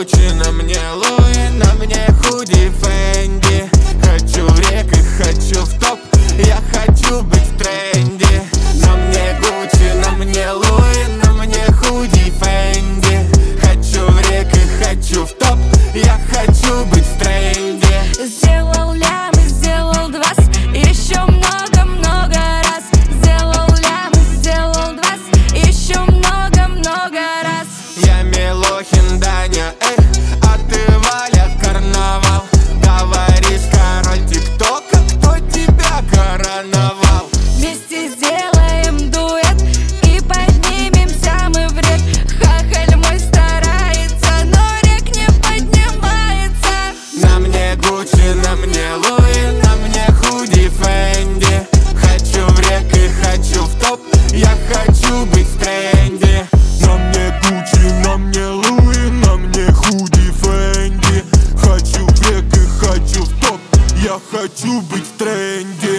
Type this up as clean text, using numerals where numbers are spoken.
Гуччи, на мне Луи, на мне худи Фенди. Хочу в рек и хочу в топ, я хочу быть в тренде. На мне Гуччи, на мне Луи, на мне худи Фенди. Хочу в рек и хочу в топ, я хочу быть в тренде. Сделал лям и сделал двас, еще много-много раз. Сделал лям и сделал двас, еще много-много раз. Я Милохин, Даня, а ты Валя Карнавал. Говоришь, король ТикТока, кто тебя короновал? Вместе сделаем дуэт и поднимемся мы в рек. Хахаль мой старается, но рек не поднимается. На мне Гуччи, на мне Луи, на мне худи Фенди. Хочу в рек и хочу в топ, я хочу быть в тренде. На мне Гуччи, на мне Луи, на мне худи Фенди. Хочу в рек и хочу в топ, я хочу быть в тренде.